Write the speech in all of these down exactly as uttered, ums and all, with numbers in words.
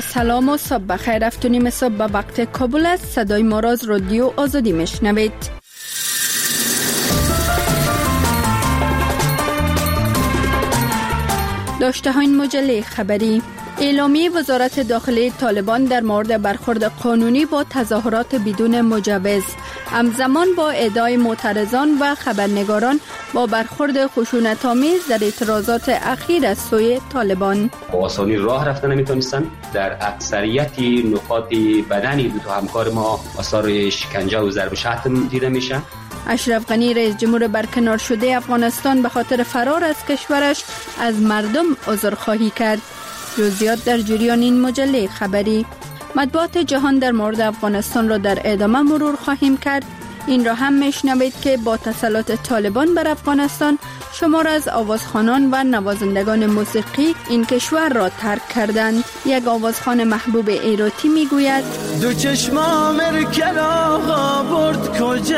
سلام و صبح بخیر. هفت و نیم صبح به وقت کابل است. صدای ما را از رادیو آزادی میشنوید. داشته های مجله خبری: اعلامیه وزارت داخلی طالبان در مورد برخورد قانونی با تظاهرات بدون مجوز، همزمان با ادعای معترضان و خبرنگاران با برخورد خشونت‌آمیز در اعتراضات اخیر از سوی طالبان. با آسانی راه رفتن نمیتونستن. در اکثریت نقاط بدن دو تا همکار ما آثار شکنجه و ضرب شتم دیده میشه. اشرف غنی رئیس جمهور برکنار شده افغانستان به خاطر فرار از کشورش از مردم عذرخواهی کرد. جزئیات در جریان این مجله خبری. مطبوعات جهان در مورد افغانستان را در ادامه مرور خواهیم کرد. این را هم میشنوید که با تسلط طالبان بر افغانستان شمار از آوازخوانان و نوازندگان موسیقی این کشور را ترک کردند. یک آوازخوان محبوب ایراتی میگوید: دو چشمام مرکل آقا برد کجایی.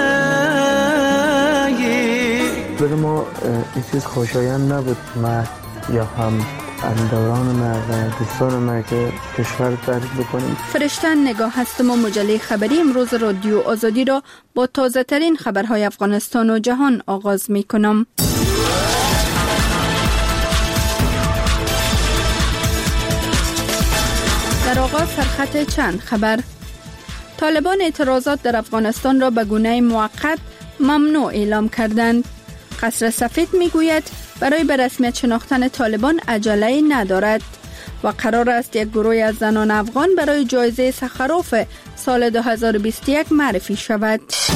برای ما این چیز خوشایند نبود، ما یا هم اندوران ما و دوستان ما که کشور ترک بکنیم. فرشتن نگاه هستم و مجله خبری امروز رادیو آزادی را با تازه ترین خبرهای افغانستان و جهان آغاز می کنم. در آغاز سرخط چند خبر. طالبان اعتراضات در افغانستان را به گونه موقت ممنوع اعلام کردند. قصر سفید می گوید برای به رسمیت شناختن طالبان عجله ندارد و قرار است یک گروه از زنان افغان برای جایزه سخروف سال دو هزار و بیست و یک معرفی شود.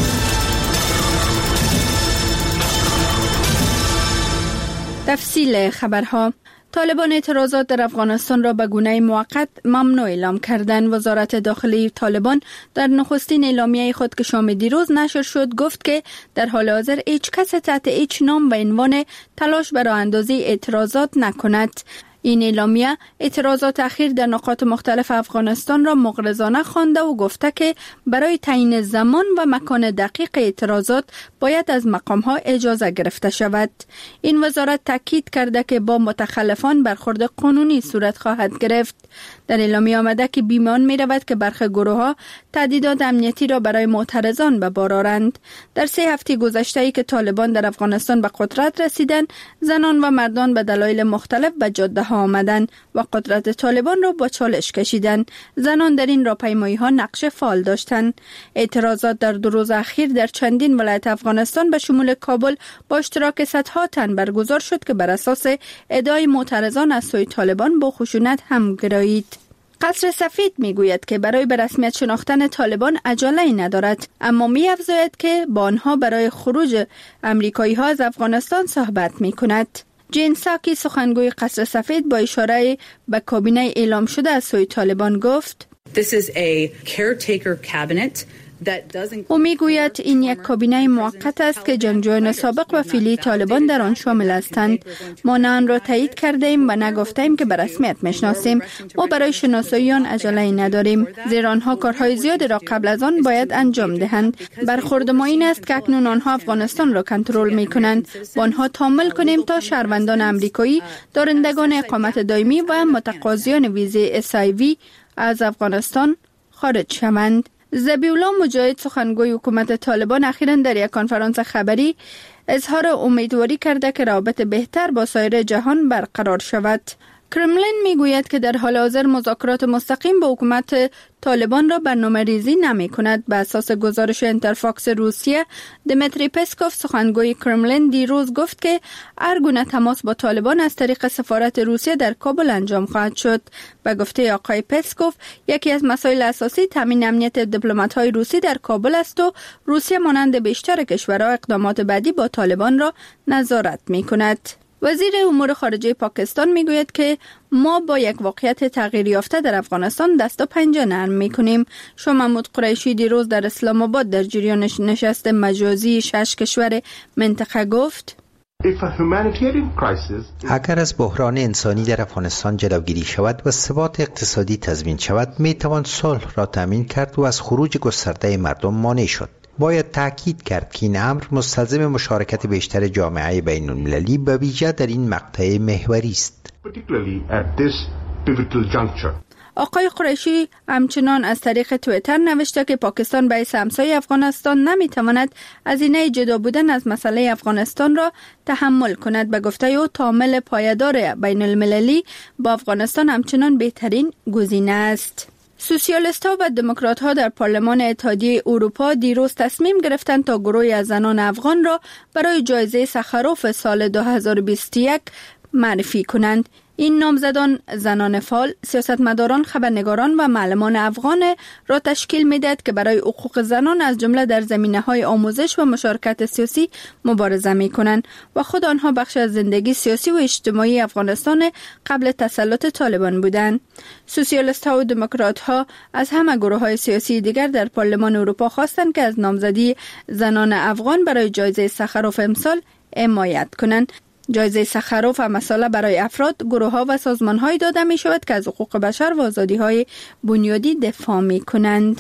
تفصیل خبرها: طالبان اعتراضات در افغانستان را به گونه موقت ممنوع اعلام کردند. وزارت داخلی طالبان در نخستین اعلامیه خود که شام دیروز نشر شد گفت که در حال حاضر هیچ کس تحت هیچ نام و عنوان تلاش برای اندازی اعتراضات نکند. این اعلامیه اعتراضات اخیر در نقاط مختلف افغانستان را مغرضانه خوانده و گفته که برای تعیین زمان و مکان دقیق اعتراضات باید از مقام‌ها اجازه گرفته شود. این وزارت تاکید کرده که با متخلفان برخورد قانونی صورت خواهد گرفت. در اعلامیه آمده که بیمان می رود که برخی گروه‌ها تهدیدات امنیتی را برای معترضان به بار آورند. در سه هفته گذشته ای که طالبان در افغانستان به قدرت رسیدند، زنان و مردان به دلایل مختلف به جاده‌ها آمدند و قدرت طالبان را با چالش کشیدند. زنان در این راهپیمایی‌ها نقش فعال داشتند. اعتراضات در دو روز اخیر در چندین ولایت افغانستان به شمول کابل با اشتراک صدها تن برگزار شد که بر اساس ادعای معترضان از سوی طالبان با خشونت همگرایید. قصر سفید میگوید که برای به رسمیت شناختن طالبان عجله ندارد، اما می‌افزاید که با آنها برای خروج امریکایی‌ها از افغانستان صحبت می‌کند. جین ساکی سخنگوی قصر سفید با اشاره به کابینه اعلام شده از سوی طالبان گفت: This is a caretaker cabinet. او میگوید این یک کابینه موقت است که جنگجویان سابق و فعلی طالبان در آن شامل هستند. ما نه آن را تایید کرده ایم و نگفته ایم که به رسمیت میشناسیم. ما برای شناسایی آن عجله نداریم، زیرا آنها کارهای زیادی را قبل از آن باید انجام دهند. برخورد ما این است که اکنون آنها افغانستان را کنترل میکنند. با آنها تعامل کنیم تا شهروندان امریکایی، دارندگان اقامت دائمی و متقاضیان ویزه اس آی وی از افغانستان خارج شوند. ذبیح‌الله مجاهد سخنگوی حکومت طالبان اخیراً در یک کنفرانس خبری اظهار امیدواری کرده که روابط بهتر با سایر جهان برقرار شود. کرملین میگوید که در حال حاضر مذاکرات مستقیم با حکومت طالبان را برنامه ریزی نمی کند. به اساس گزارش اینترفاکس روسیه، دمیتری پسکوف سخنگوی کرملین دیروز گفت که هر گونه تماس با طالبان از طریق سفارت روسیه در کابل انجام خواهد شد. به گفته آقای پسکوف، یکی از مسائل اساسی تامین امنیت دیپلمات‌های روسی در کابل است و روسیه مانند بیشتر کشورها اقدامات بعدی با طالبان را نظارت می کند. وزیر امور خارجه پاکستان میگوید که ما با یک واقعیت تغییر یافته در افغانستان دست و پنجه نرم میکنیم. شاه محمود قریشی دیروز در اسلام آباد در جریان نشست مجازی شش کشور منطقه گفت: اگر از بحران انسانی در افغانستان جلوگیری شود و ثبات اقتصادی تضمین شود، می توان صلح را تامین کرد و از خروج گسترده مردم مانع شد. باید تأکید کرد که این امر مستلزم مشارکت بیشتر جامعه بین المللی به ویژه در این مقطع محوری است. آقای قریشی همچنان از طریق توییتر نوشته که پاکستان به حیث همسایه افغانستان نمیتواند هزینه جدا بودن از مسئله افغانستان را تحمل کند. به گفته او تعامل پایدار بین المللی با افغانستان همچنان بهترین گزینه است. سوسیالیست ها و دموکرات ها در پارلمان اتحادیه اروپا دیروز تصمیم گرفتند تا گروهی از زنان افغان را برای جایزه سخروف سال دو هزار و بیست و یک معرفی کنند. این نامزدان زنان فعال، سیاستمداران، خبرنگاران و معلمان افغان را تشکیل می‌دهد که برای حقوق زنان از جمله در زمینه‌های آموزش و مشارکت سیاسی مبارزه می‌کنند و خود آنها بخش از زندگی سیاسی و اجتماعی افغانستان قبل تسلط طالبان بودند. سوسیالیست‌ها و دموکرات‌ها از همه گروه‌های سیاسی دیگر در پارلمان اروپا خواستند که از نامزدی زنان افغان برای جایزه سخروف امسال حمایت کنند. جایزه سخروف مسئله برای افراد، گروه‌ها و سازمان‌های داده می‌شود که از حقوق بشر و آزادی‌های بنیادی دفاع می‌کنند.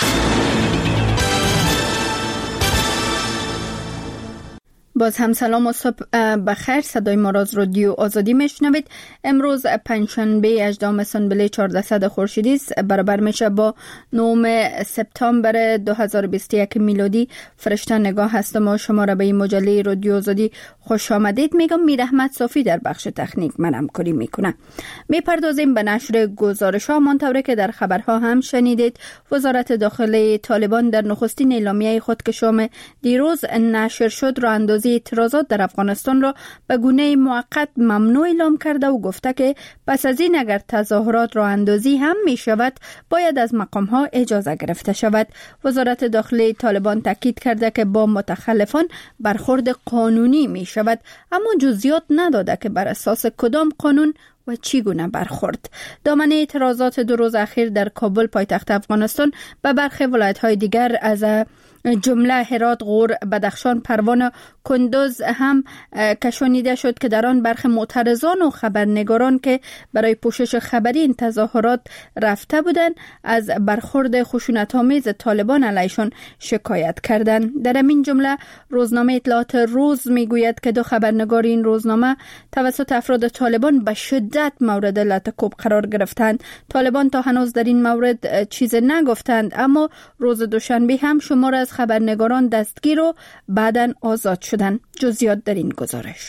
باز هم سلام و صبح بخیر. صدای ما را از رادیو آزادی میشنوید. امروز پنجشنبه هجدهم اسفند چهاردهصد خورشیدی است، برابر میشه با نهم سپتامبر دو هزار و بیست و یک میلادی. فرشته نگاه هستم و شما را به این مجله رادیو آزادی خوش آمدید میگم. میر احمد صافی در بخش تکنیک من همکاری میکنه. میپردازیم به نشر گزارش ها مانطوری که در خبرها هم شنیدید. وزارت داخلی طالبان در نخستین اعلامیه خود که شام دیروز نشر شد را اندازی اعتراضات در افغانستان را به گونه موقت ممنوع اعلام کرده و گفته که پس از این اگر تظاهرات راه اندازی هم می شود باید از مقام ها اجازه گرفته شود. وزارت داخلی طالبان تاکید کرده که با متخلفان برخورد قانونی می شود، اما جزئیات نداده که بر اساس کدام قانون و چگونه برخورد. دامنه اعتراضات دو روز اخیر در کابل پایتخت افغانستان به برخی ولایت‌های دیگر از جمله هرات، غور، بدخشان، پروان، کندوز هم کشانیده شد که در آن برخی معترضان و خبرنگاران که برای پوشش خبری این تظاهرات رفته بودند از برخورد خشونت‌آمیز طالبان علیشان شکایت کردند. در این جمله روزنامه اطلاعات روز میگوید که دو خبرنگار این روزنامه توسط افراد طالبان به شدت مورد لطکوب قرار گرفتند. طالبان تا هنوز در این مورد چیز نگفتند، اما روز دوشنبه هم شمار از خبرنگاران دستگیر و بعداً آزاد شدند. جزئیات در این گزارش.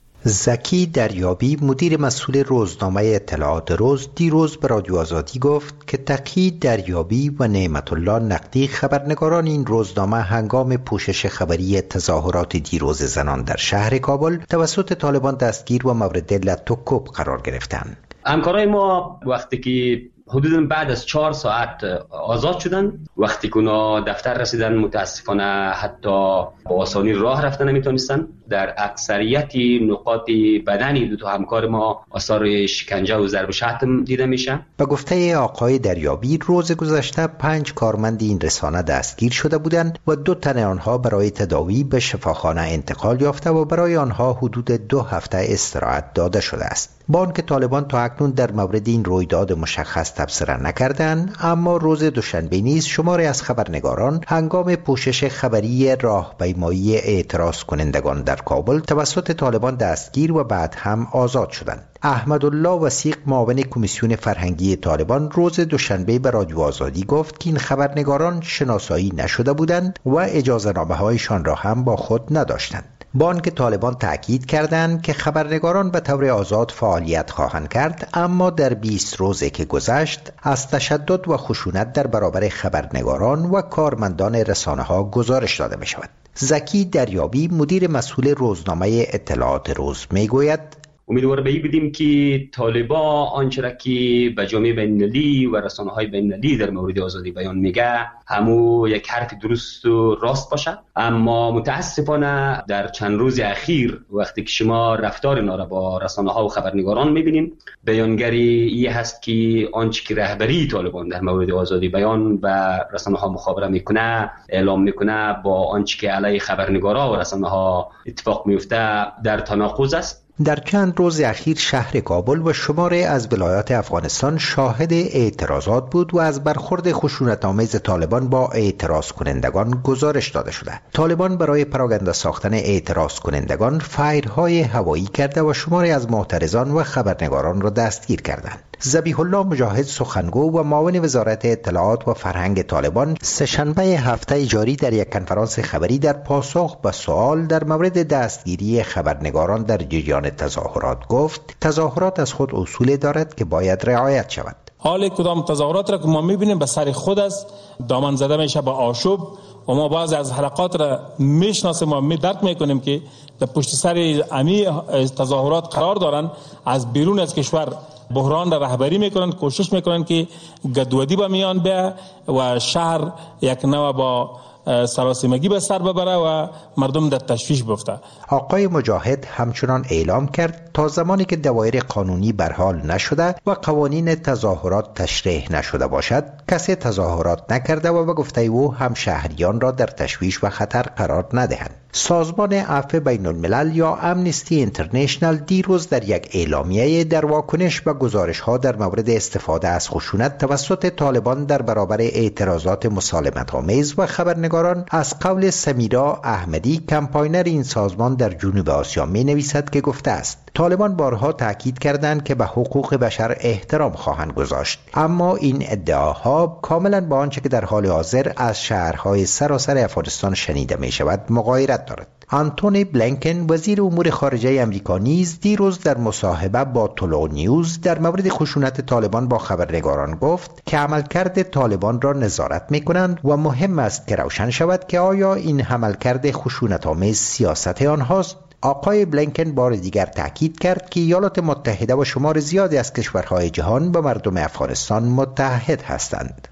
زکی دریابی مدیر مسئول روزنامه اطلاعات روز دیروز به رادیو آزادی گفت که تقی دریابی و نعمت الله نقدی خبرنگاران این روزنامه هنگام پوشش خبری تظاهرات دیروز زنان در شهر کابل توسط طالبان دستگیر و مورد لطکوب قرار گرفتند. همکارای ما وقتی که حدوداً بعد از چهار ساعت آزاد شدن، وقتی که اونا دفتر رسیدن متاسفانه حتی با آسانی راه رفتن نمیتونستن. در اکثریت نقاط بدنی دو تا همکار ما آثار شکنجه و ضرب شتم دیده میشه. به گفته آقای دریابی روز گذشته پنج کارمند این رسانه دستگیر شده بودند و دو تن آنها برای تداوی به شفاخانه انتقال یافته و برای آنها حدود دو هفته استراحت داده شده است. با آنکه طالبان تا اکنون در مورد این رویداد مشخص تبصره نکردند، اما روز دوشنبه نیز شماری از خبرنگاران هنگام پوشش خبری راهپیمایی اعتراض کنندگان در کابل توسط طالبان دستگیر و بعد هم آزاد شدند. احمدالله وثیق معاون کمیسیون فرهنگی طالبان روز دوشنبه به رادیو آزادی گفت که این خبرنگاران شناسایی نشده بودند و اجازه نامه هایشان را هم با خود نداشتند. با آنکه طالبان تأکید کردند که خبرنگاران به طور آزاد فعالیت خواهند کرد، اما در بیست روزه که گذشت از تشدد و خشونت در برابر خبرنگاران و کارمندان رسانه‌ها گزارش داده می شود. زکی دریابی مدیر مسئول روزنامه اطلاعات روز می گوید امیدوار به این بودیم که طالبا آنچه را که به جامعه بین‌المللی و رسانه‌های بین‌المللی در مورد آزادی بیان میگه همو یک حرف درست و راست باشه، اما متاسفانه در چند روز اخیر وقتی که شما رفتار اینا را با رسانه‌ها و خبرنگاران میبینیم، بیانگری این هست که آنچه که رهبری طالبان در مورد آزادی بیان و رسانه‌ها مخابره میکنه، اعلام میکنه، با آنچه که علیه خبرنگارا و رسانه‌ها اتفاق میفته در تناقض است. در چند روز اخیر شهر کابل و شماری از ولایات افغانستان شاهد اعتراضات بود و از برخورد خشونت‌آمیز طالبان با اعتراض کنندگان گزارش داده شده. طالبان برای پراگنده ساختن اعتراض کنندگان فایرهای هوایی کرده و شماری از معترضان و خبرنگاران را دستگیر کردند. ذبیح الله مجاهد سخنگو و معاون وزارت اطلاعات و فرهنگ طالبان سه‌شنبه هفته جاری در یک کنفرانس خبری در پاسخ به سوال در مورد دستگیری خبرنگاران در جریان تظاهرات گفت تظاهرات از خود اصول دارد که باید رعایت شود. حال کدام تظاهرات را که ما میبینیم به سر خود است، دامن زده میشه به آشوب و ما بعضی از حلقات را میشناسیم و می درک میکنیم که در پشت سر امی تظاهرات قرار دارن، از بیرون از کشور بحران را رهبری میکنن، کوشش میکنن که گدودی به میان بیاید و شهر یک نوع با سراسیمگی به سر ببره و مردم در تشویش بیفته. آقای مجاهد همچنان اعلام کرد تا زمانی که دوایر قانونی برحال نشده و قوانین تظاهرات تشریح نشده باشد کسی تظاهرات نکرده و به گفته او هم شهریان را در تشویش و خطر قرار ندهند. سازمان عفو بین الملل یا امنستی اینترنشنال دیروز در یک اعلامیه در واکنش به گزارش‌ها در مورد استفاده از خشونت توسط طالبان در برابر اعتراضات مسالمت‌آمیز و خبرنگاران از قول سمیرا احمدی کمپاینر این سازمان در جنوب آسیا می‌نویسد که گفته است طالبان بارها تاکید کردند که به حقوق بشر احترام خواهند گذاشت، اما این ادعاها کاملا با آنچه که در حال حاضر از شهرهای سراسر افغانستان شنیده می شود مغایرت دارد. آنتونی بلینکن وزیر امور خارجه امریکا نیز دیروز در مصاحبه با طلوع نیوز در مورد خشونت طالبان با خبرنگاران گفت که عملکرد طالبان را نظارت می کنند و مهم است که روشن شود که آیا این عملکرد خشونت‌آمیز سیاست آنهاست. آقای بلینکن بار دیگر تاکید کرد که ایالات متحده و شمار زیادی از کشورهای جهان با مردم افغانستان متحد هستند.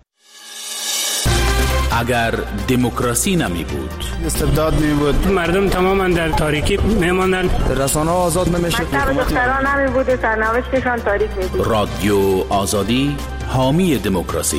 اگر دموکراسی نمی بود، استبداد می بود، مردم تماما در تاریکی می ماندند، رسانه ها آزاد نمی شد، دختران نمی بود، سرنوشتشان تاریک می بود. رادیو آزادی حامی دموکراسی.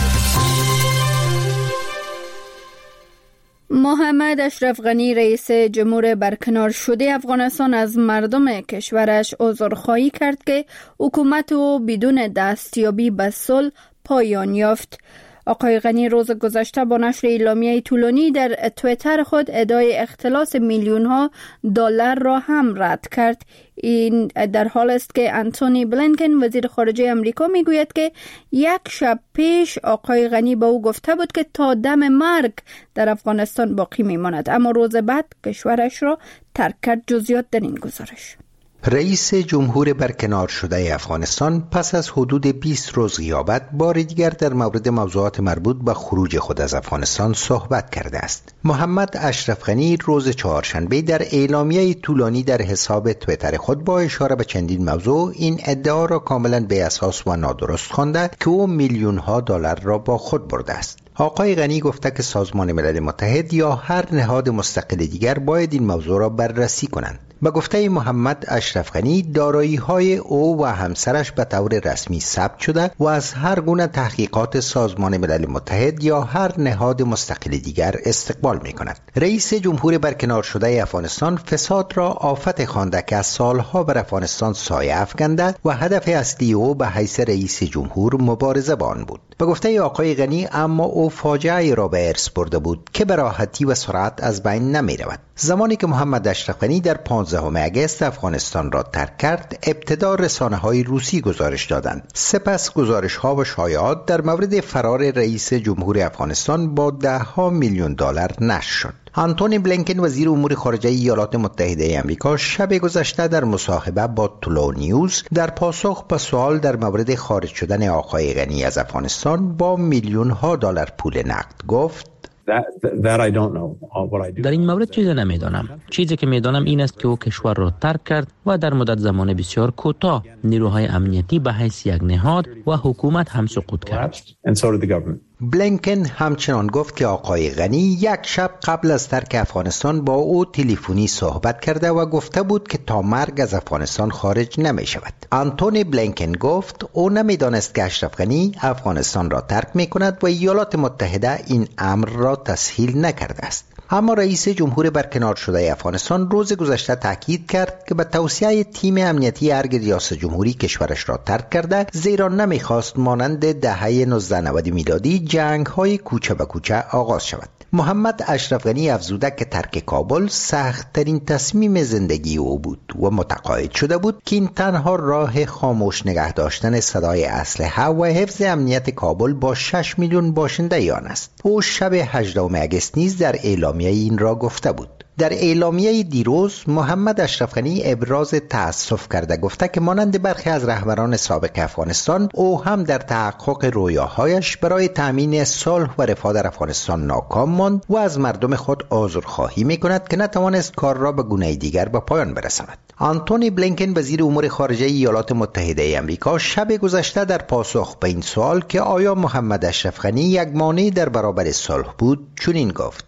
محمد اشرف غنی رئیس جمهور برکنار شده افغانستان از مردم کشورش عذرخواهی کرد که حکومت او بدون دستیابی به صلح پایان یافت. آقای غنی روز گذشته با نشر اعلامیه طولانی در توییتر خود ادعای اختلاس میلیون ها دلار را هم رد کرد. این در حال است که آنتونی بلینکن وزیر خارجه امریکا میگوید که یک شب پیش آقای غنی با او گفته بود که تا دم مرگ در افغانستان باقی میماند، اما روز بعد کشورش را ترک کرد. جزئیات در این گزارش. رئیس جمهور برکنار شده افغانستان پس از حدود بیست روز غیابت بار دیگر در مورد موضوعات مربوط به خروج خود از افغانستان صحبت کرده است. محمد اشرف غنی روز چهارشنبه در اعلامیه طولانی در حساب توییتر خود با اشاره به چندین موضوع این ادعا را کاملا بی اساس و نادرست خوانده که او میلیون ها دلار را با خود برده است. آقای غنی گفته که سازمان ملل متحد یا هر نهاد مستقل دیگر باید این موضوع را بررسی کنند. به گفته محمد اشرف غنی دارایی‌های او و همسرش به طور رسمی ثبت شده و از هر گونه تحقیقات سازمان ملل متحد یا هر نهاد مستقل دیگر استقبال می‌کند. رئیس جمهور برکنار شده افغانستان فساد را آفت خوانده که از سالها بر افغانستان سایه افکنده و هدف اصلی او به حیث رئیس جمهور مبارزه با آن بود. به گفته آقای غنی اما او فاجعه را به ارث برده بود که به راحتی و سرعت از بین نمی رود. زمانی که محمد اشرف غنی در پانزدهم اگست افغانستان را ترک کرد، ابتدا رسانه‌های روسی گزارش دادند. سپس گزارش‌ها و شایعات در مورد فرار رئیس جمهور افغانستان با ده ها میلیون دلار نشر شد. آنتونی بلینکن وزیر امور خارجه ایالات متحده آمریکا شب گذشته در مصاحبه با طلوع نیوز در پاسخ به سوال در مورد خارج شدن آقای غنی از افغانستان با میلیون ها دلار پول نقد گفت: در این مورد چیزی نمیدانم. چیزی که میدانم این است که او کشور را ترک کرد و در مدت زمان بسیار کوتاه نیروهای امنیتی به حیث یک نهاد و حکومت هم سقوط کرد. بلینکن همچنان گفت که آقای غنی یک شب قبل از ترک افغانستان با او تلفنی صحبت کرده و گفته بود که تا مرگ از افغانستان خارج نمی شود. آنتونی بلینکن گفت او نمیدانست که اشرف غنی افغانستان را ترک می کند و ایالات متحده این امر را تسهیل نکرده است. اما رئیس جمهور برکنار شده افغانستان روز گذشته تاکید کرد که به توصیه تیم امنیتی ارگ ریاست جمهوری کشورش را ترک کرده، زیرا نمیخواست مانند دهه نوزده نود میلادی جنگ های کوچه به کوچه آغاز شود. محمد اشرف غنی افزوده که ترک کابل سخت‌ترین تصمیم زندگی او بود و متقاعد شده بود که این تنها راه خاموش نگه داشتن صدای اسلحه و حفظ امنیت کابل با شش میلیون باشنده آن است. او شب هجدهم اگست نیز در اعلامیه این را گفته بود. در اعلامیه دیروز محمد اشرف غنی ابراز تأسف کرده گفته که مانند برخی از رهبران سابق افغانستان او هم در تحقق رویاهایش برای تأمین صلح و رفاه در افغانستان ناکام ماند و از مردم خود عذرخواهی می‌کند که نتوانست کار را به گونه دیگر به پایان برساند. آنتونی بلینکن وزیر امور خارجه ایالات متحده آمریکا شب گذشته در پاسخ به این سوال که آیا محمد اشرف غنی یک مانع در برابر صلح بود چنین گفت: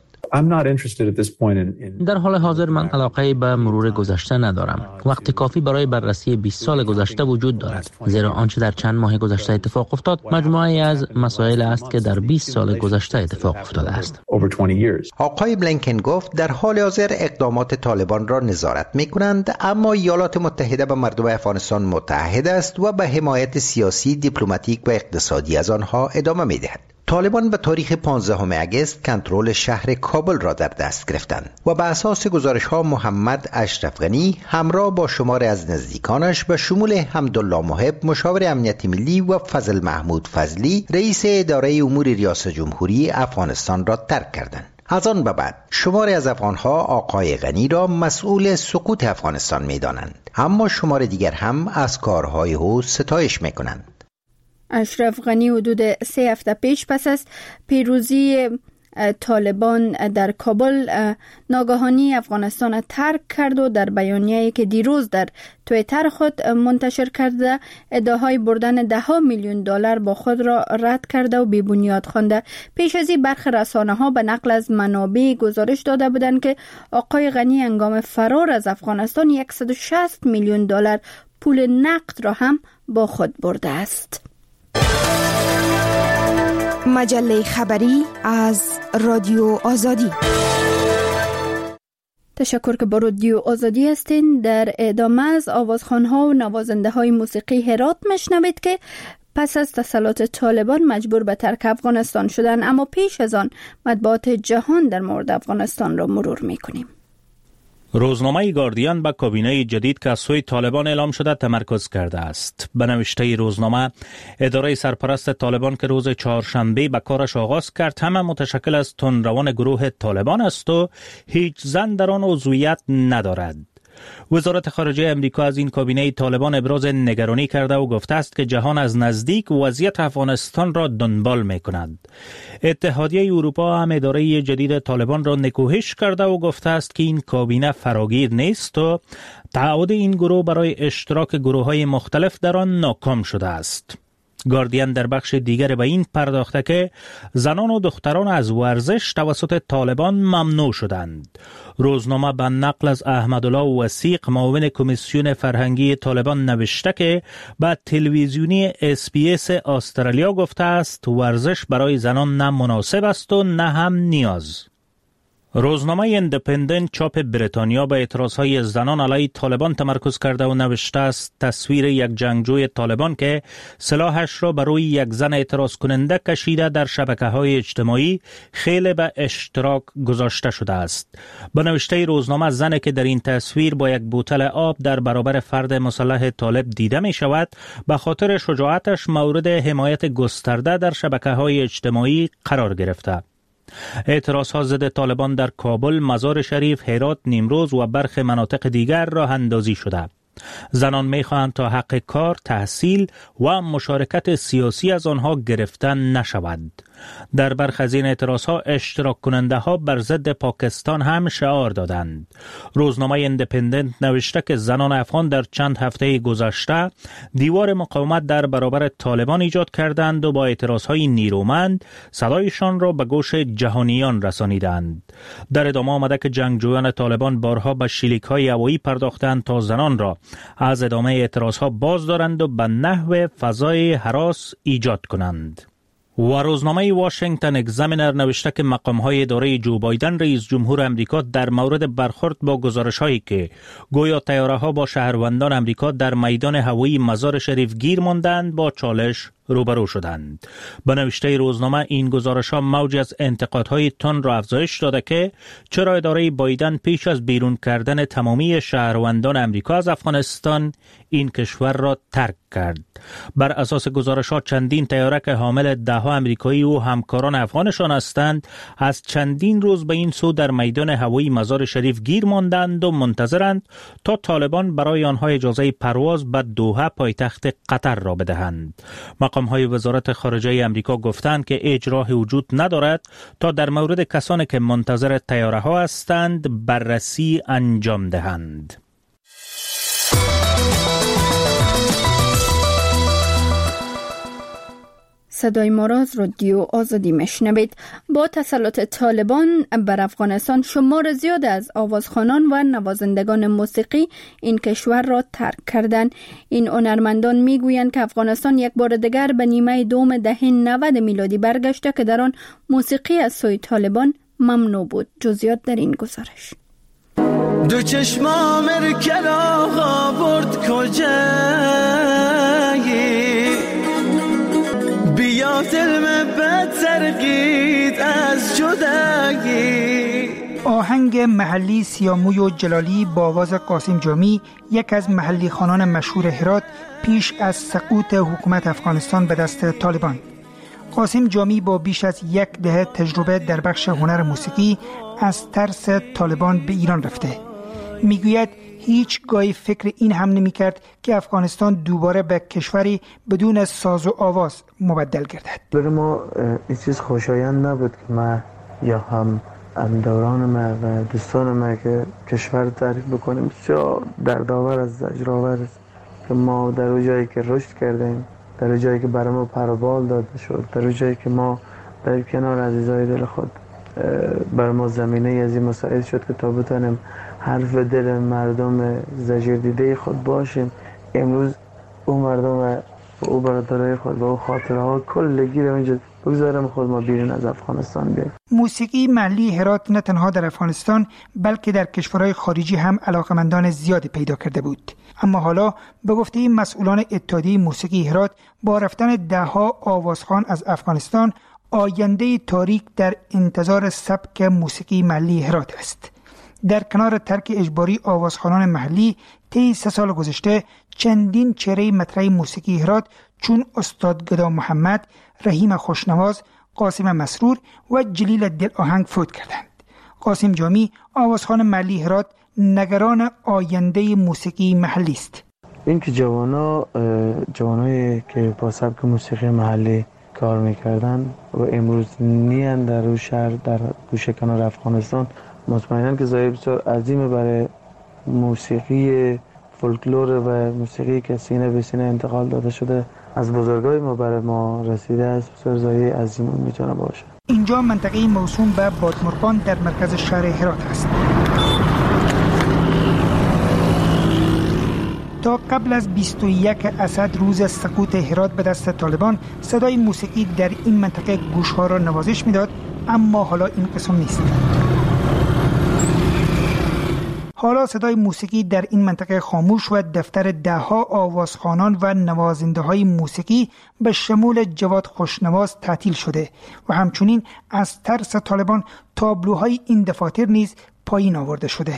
در حال حاضر من علاقه به مرور گذشته ندارم. وقت کافی برای بررسی بیست سال گذشته وجود دارد، زیرا آنچه در چند ماه گذشته اتفاق افتاد مجموعه از مسائل است که در بیست سال گذشته اتفاق افتاده است. آقای بلینکن گفت در حال حاضر اقدامات طالبان را نظارت می‌کنند، اما ایالات متحده به مردم افغانستان متحد است و به حمایت سیاسی، دیپلماتیک و اقتصادی از آنها ادامه می‌دهد. طالبان به تاریخ پانزدهم اگست کنترل شهر کابل را در دست گرفتند و به اساس گزارش‌ها محمد اشرف غنی همراه با شماری از نزدیکانش به شمول حمدالله محب مشاور امنیت ملی و فضل محمود فضلی رئیس اداره امور ریاست جمهوری افغانستان را ترک کردند. از آن به بعد شماری از افغانها آقای غنی را مسئول سقوط افغانستان می‌دانند، اما شمار دیگر هم از کارهای او ستایش می‌کنند. اشرف غنی حدود سه هفته پیش پس از پیروزی طالبان در کابل ناگهانی افغانستان ترک کرد و در بیانیه‌ای که دیروز در توییتر خود منتشر کرده ادعاهای بردن ده ها میلیون دلار با خود را رد کرده و بی‌بنیاد خوانده. پیش از این برخی رسانه‌ها به نقل از منابع گزارش داده بودند که آقای غنی هنگام فرار از افغانستان صد و شصت میلیون دلار پول نقد را هم با خود برده است. مجله خبری از رادیو آزادی. تشکر که با رادیو آزادی هستین. در ادامه از آوازخوان‌ها و نوازنده های موسیقی هرات مشنوید که پس از تسلط طالبان مجبور به ترک افغانستان شدن، اما پیش از آن مطبوعات جهان در مورد افغانستان را مرور می‌کنیم. روزنامه گاردین به کابینه جدید که از سوی طالبان اعلام شده تمرکز کرده است. به نوشته روزنامه، اداره سرپرست طالبان که روز چهارشنبه به کارش آغاز کرد همه متشکل از تندروان گروه طالبان است و هیچ زن در آن عضویت ندارد. وزارت خارجه امریکا از این کابینه طالبان ابراز نگرانی کرده و گفته است که جهان از نزدیک وضعیت افغانستان را دنبال می کند. اتحادیه اروپا هم اداره جدید طالبان را نکوهش کرده و گفته است که این کابینه فراگیر نیست و تعهد این گروه برای اشتراک گروه‌های مختلف در آن ناکام شده است. گاردین در بخش دیگر به این پرداخته که زنان و دختران از ورزش توسط طالبان ممنوع شدند. روزنامه به نقل از احمدالله وثیق معاون کمیسیون فرهنگی طالبان نوشته که به تلویزیونی اس بی اس استرالیا گفته است ورزش برای زنان نه مناسب است و نه هم نیاز. روزنامه ایندیپندنت چاپ بریتانیا به اعتراضهای زنان علیه طالبان تمرکز کرده و نوشته است تصویر یک جنگجوی طالبان که سلاحش را بر روی یک زن اعتراض کننده کشیده در شبکه‌های اجتماعی خیلی به اشتراک گذاشته شده است. به نوشته روزنامه زنی که در این تصویر با یک بوتل آب در برابر فرد مسلح طالب دیده می شود به خاطر شجاعتش مورد حمایت گسترده در شبکه‌های اجتماعی قرار گرفته. اعتراضها ضد طالبان در کابل، مزار شریف، هرات، نیمروز و برخی مناطق دیگر راه اندازی شده. زنان می‌خواهند تا حق کار، تحصیل و مشارکت سیاسی از آنها گرفته نشود. در برخی از این اعتراضها اشتراک کننده ها بر ضد پاکستان هم شعار دادند. روزنامه ایندیپندنت نوشته که زنان افغان در چند هفته گذشته دیوار مقاومت در برابر طالبان ایجاد کردند و با اعتراضهای نیرومند صدایشان را به گوش جهانیان رسانیدند. در ادامه آمده که جنگجویان طالبان بارها به شلیک‌های هوایی پرداختند تا زنان را از ادامه اعتراضها باز دارند و به نحو فضای هراس ایجاد کنند. و روزنامه واشنگتن اگزامینر نوشته که مقام‌های اداره جو بایدن رئیس جمهور امریکا در مورد برخورد با گزارش‌هایی که گویا طیاره‌ها با شهروندان امریکا در میدان هوایی مزار شریف گیر ماندند با چالش روبرو شدند. به نوشته روزنامه این گزارش‌ها موج از انتقادهای تند را افزایش داده که چرا اداره بایدن پیش از بیرون کردن تمامی شهروندان امریکا از افغانستان این کشور را ترک کرد. بر اساس گزارش‌ها چندین طیاره که حامل ده‌ها امریکایی و همکاران افغانشان هستند از چندین روز به این سو در میدان هوایی مزار شریف گیر ماندند و منتظرند تا طالبان برای آنها اجازه پرواز به دوحه پایتخت قطر را بدهند. مقام‌های وزارت خارجه امریکا گفتند که هیچ راهی وجود ندارد تا در مورد کسانی که منتظر طیاره‌ها هستند بررسی انجام دهند. صدای ما را از رادیو آزادی میشنوید. با تسلط طالبان بر افغانستان شمار زیاد از آوازخوانان و نوازندگان موسیقی این کشور را ترک کردند. این هنرمندان میگویند که افغانستان یک بار دیگر به نیمه دوم دهه نود میلادی برگشته که در آن موسیقی از سوی طالبان ممنوع بود. جزئیات در این گزارش. دو چشمام رکل آقا برد کجایی بیا دلم بد ترقید از جدایی. آهنگ محلی سیاموی و جلالی با آواز قاسم جامی، یک از محلی خوانان مشهور هرات پیش از سقوط حکومت افغانستان به دست طالبان. قاسم جامی با بیش از یک دهه تجربه در بخش هنر موسیقی از ترس طالبان به ایران رفته. میگوید هیچگاه فکر این هم نمی کرد که افغانستان دوباره به کشوری بدون ساز و آواز مبدل گردد. برای ما این چیز خوشایند نبود که ما یا هم همداران ما و دوستان ما که کشور تعریف بکنیم بسیار دردآور از زجرآور است که ما در اون جایی که رشد کردیم، در اون جایی که برای ما پروبال داده شد، در اون جایی که ما در کنار عزیزای دل خود برای ما زمینه از این مسائل شد که تا بتانیم حرف دل مردم زجر دیده خود باشیم، امروز اون مردم و او برادرای خود و او خاطره ها کلگی رو اینجا بگذارم خود ما بیرون از افغانستان بیاییم. موسیقی محلی هرات نه تنها در افغانستان بلکه در کشورهای خارجی هم علاقمندان زیادی پیدا کرده بود. اما حالا به گفته مسئولان اتحادیه موسیقی هرات با رفتن ده‌ها آوازخوان از افغانستان آینده تاریک در انتظار سبک موسیقی محلی هرات است. در کنار ترک اجباری آوازخوانان محلی طی سه سال گذشته چندین چهره مطرح موسیقی هرات چون استاد گدا محمد، رحیم خوشنواز، قاسم مسرور و جلیل دل آهنگ فوت کردند. قاسم جامی آوازخوان محلی هرات نگران آینده موسیقی محلی است. این که جوانا جوانایی که با سبک موسیقی محلی کار میکردن و امروز نیان در اون شهر در گوشه کنار افغانستان، مطمئناً که زایی بسیار عظیم برای موسیقی فولکلور و موسیقی که سینه به سینه انتقال داده شده از بزرگای ما برای ما رسیده است، بسیار زایی عظیم میتونه باشه. اینجا منطقه موسوم به بادمرغان در مرکز شهر هرات است. تا قبل از بیست و یک اسد روز سقوط هرات به دست طالبان صدای موسیقی در این منطقه گوشها را نوازش میداد، اما حالا این قسم نیست. حالا صدای موسیقی در این منطقه خاموش و دفتر ده‌ها آوازخوانان و نوازنده های موسیقی به شمول جواد خوشنواز تعطیل شده و همچنین از ترس طالبان تابلوهای این دفاتر نیز پایین آورده شده.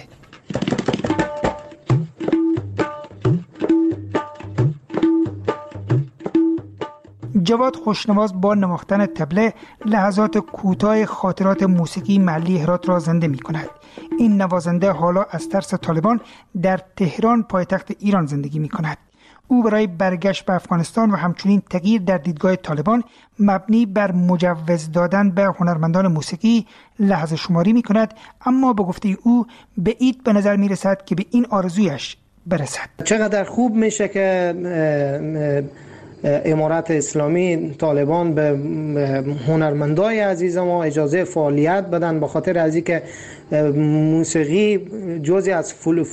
جواد خوشنواز با نواختن طبله لحظات کوتاه خاطرات موسیقی محلی هرات را زنده می کند. این نوازنده حالا از ترس طالبان در تهران پایتخت ایران زندگی می کند. او برای برگشت به افغانستان و همچنین تغییر در دیدگاه طالبان مبنی بر مجوز دادن به هنرمندان موسیقی لحظه شماری می کند، اما به گفته او بعید به نظر می رسد که به این آرزویش برسد. چقدر خوب میشه که امارت اسلامی طالبان به هنرمندای عزیز ما اجازه فعالیت بدن، به خاطر از اینکه موسیقی جزئی از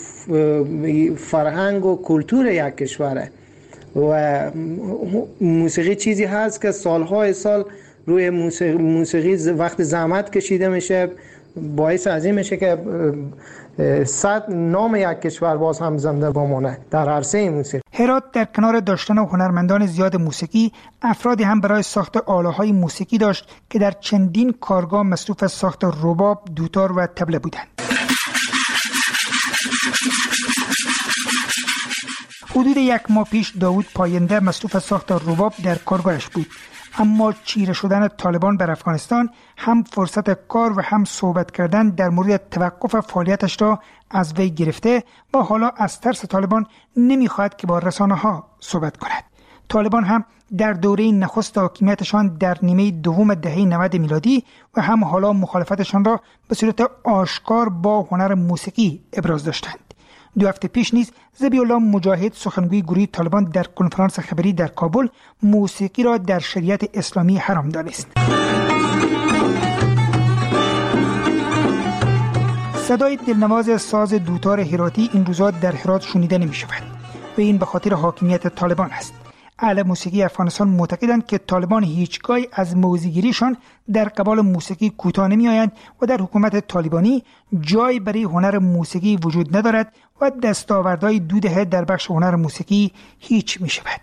فرهنگ و کلتور یک کشوره و موسیقی چیزی هست که سالهای سال روی موسیقی وقت زحمت کشیده میشه، باعث از این میشه که صد نام یک کشور باز هم زنده بمانه در عرصه موسیقی. هرات در کنار داشتن هنرمندان زیاد موسیقی، افرادی هم برای ساخت آله‌های موسیقی داشت که در چندین کارگاه مصروف ساخت رباب، دوتار و طبله بودند. حدود یک ماه پیش داوود پاینده مصروف ساخت رباب در کارگاهش بود، اما چیره شدن طالبان بر افغانستان هم فرصت کار و هم صحبت کردن در مورد توقف فعالیتش را از وی گرفته و حالا از ترس طالبان نمیخواهد که با رسانه ها صحبت کند. طالبان هم در دوره نخست حاکمیتشان در نیمه دوم دهه نود میلادی و هم حالا مخالفتشان را به صورت آشکار با هنر موسیقی ابراز داشتند. دو هفته پیش نیز ذبیح الله مجاهد، سخنگوی گروه طالبان، در کنفرانس خبری در کابل موسیقی را در شریعت اسلامی حرام دانست. صدای دلنواز ساز دوتار هراتی این روزها در هرات شنیده نمی شود و این به خاطر حاکمیت طالبان است. اهل موسیقی افغانستان معتقدند که طالبان هیچگاه از موزیگیریشان در قبال موسیقی کوتاه نمی آیند و در حکومت طالبانی جای برای هنر موسیقی وجود ندارد و دستاوردهای دو دهه در بخش هنر موسیقی هیچ می شود.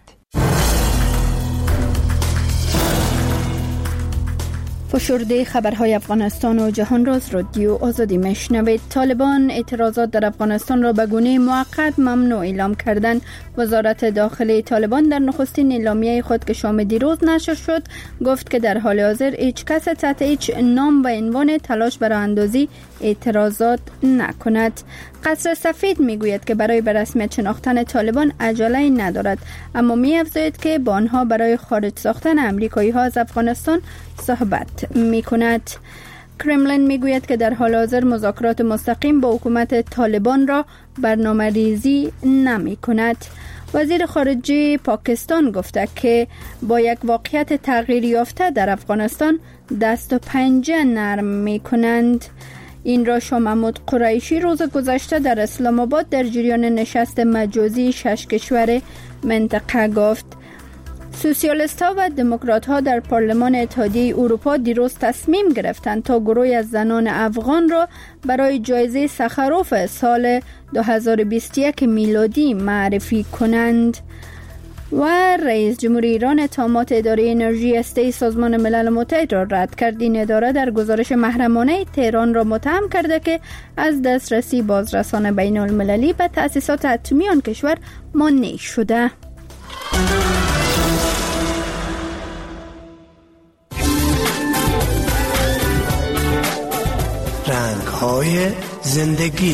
فشرده خبرهای افغانستان و جهان را از رادیو آزادی میشنوید. طالبان اعتراضات در افغانستان را به گونه موقت ممنوع اعلام کردند. وزارت داخلی طالبان در نخستین اعلامیه خود که شام دیروز نشر شد گفت که در حال حاضر هیچ کس تحت هیچ نام و عنوان تلاش برای اندازی اعتراضات نکند. قصر سفید میگوید که برای به رسمیت شناختن طالبان عجله ندارد، اما می‌افزاید که با آنها برای خارج ساختن امریکایی ها از افغانستان صحبت می‌کند. کرملین میگوید که در حال حاضر مذاکرات مستقیم با حکومت طالبان را برنامه‌ریزی نمی‌کند. وزیر خارجه پاکستان گفته که با یک واقعیت تغییر یافته در افغانستان دست و پنجه نرم می‌کنند. این را شاه محمود قریشی روز گذشته در اسلام آباد در جریان نشست مجازی شش کشور منطقه گفت. سوسیالیست ها و دموکرات ها در پارلمان اتحادیه اروپا دیروز تصمیم گرفتند تا گروهی از زنان افغان را برای جایزه سخروف سال دو هزار و بیست و یک میلادی معرفی کنند. و رئیس جمهور ایران اتهامات اداره انرژی هسته‌ای سازمان ملل متحد را رد کرد. این اداره در گزارش محرمانه تهران را متهم کرده که از دسترسی بازرسان بین المللی به تأسیسات اتمی آن کشور مانع شده. رنگ‌های زندگی.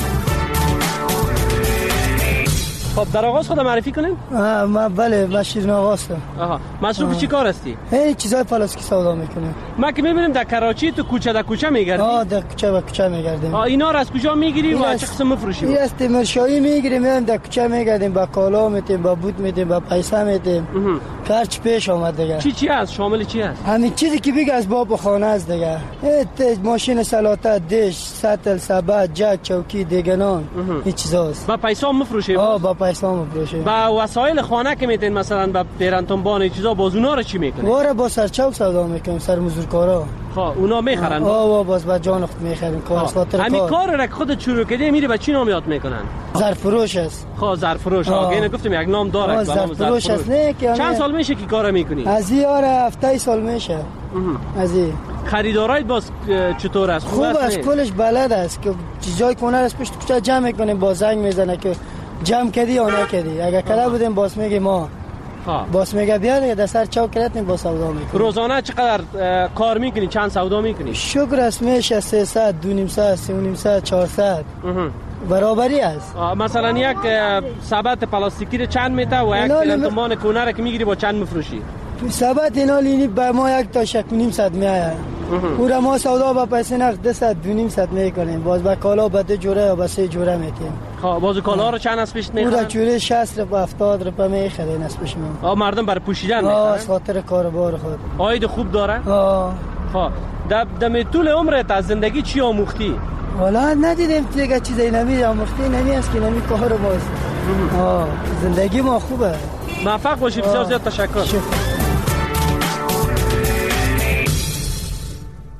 خب در آغاز خودم معرفی کنیم؟ ما بله من شیرین آغا هستم. آها مصروف چی کار هستی؟ هی چیزای پلاستیکی سودا میکنم. ما که میبینیم در کراچی تو کوچه در کوچه میگردی؟ آه در کوچه به کوچه میگردیم. آه اینا رو از کجا میگیری و چه قسم میفروشی؟ این از تیمرشاهی میگیریم، میایم در کوچه میگردیم، با کالا میتیم، با بوت میتیم، با پیسه میتیم. کارچ پیش اومد دیگه. چی چی است؟ شامل چی است؟ همین چیزی که بگه از باب خانه است دیگه. ماشین سلاطه، دیش، سطل، سبد، جک، چوکی، دیگنان این چیزاست. با پیسه میفروشی؟ آه با پیسه میفروشی. با وسایل خانه که میتین مثلا با پیرانتون بان چیزا باز اونا رو چی میکنی؟ واره با سرچوب سودا میکنیم، سر مزدورکارا. خب اونا میخرن؟ آه باز با جان خود میخریم کار خاطر کار. همین کار رو خودت شروع کردی میری به چی نام یاد میکنن؟ ظرفروش است. خب ظرفروش. آگه اینو گفتم یک نام داره. ظرفروش است. نه که چند سال میشه که کارو میکنی؟ از یار هفته سال میشه. از این خریدارای باز چطور است؟ خوب است، کلش بلد است که جای کنه است پشت کوچه جمع میکنیم، با زنگ میزنه که جمع کردی یا نکردی. اگه کلا بودیم باز میگه ما ها باز میگه بیا دیگه در سر چاو کردیم با سودا میکنیم. روزانه چقدر کار میکنی؟ چند سودا میکنی؟ شکر است میشه سیصد، دو نیم ساعت، سه و نیم ساعت، چهارصد برابری است. مثلا یک سبد پلاستیکی رو چند میته و یک پیرانتومان کونه رو که میگیری با چند میفروشی؟ سبد اینا لینی به ما یک تا شک و نیم صد میآید. او را ما سودا با پیسه نقد ده صد دو نیم صد میکنیم، باز با کالا با دو جوره یا با سه جوره میتیم. خب باز کالا رو چند از پیش میخرن؟ او را جوره شصت رو با هفتاد رو په میخرین از پیش من. آ مردم برای پوشیدن میخرن؟ آ از خاطر کاروبار خود. عاید خوب داره؟ آ خب در دم طول عمرت از زندگی چی آموختی؟ والا ندیدیم دیگه چیزی نمی آموختی، نمی است که نمی کار باز. آ زندگی ما خوبه. موفق باشی. بسیار زیاد تشکر.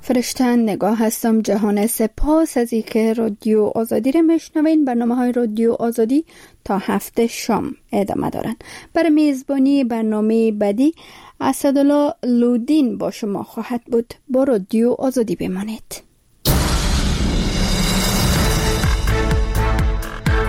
فرشته نگاه هستم جهان. سپاس از اینکه رادیو آزادی رو میشنوین. برنامه های رادیو آزادی تا هفته شام ادامه دارن. برای میزبانی برنامه بعدی اسدالله لودین با شما خواهد بود. با رادیو آزادی بمانید.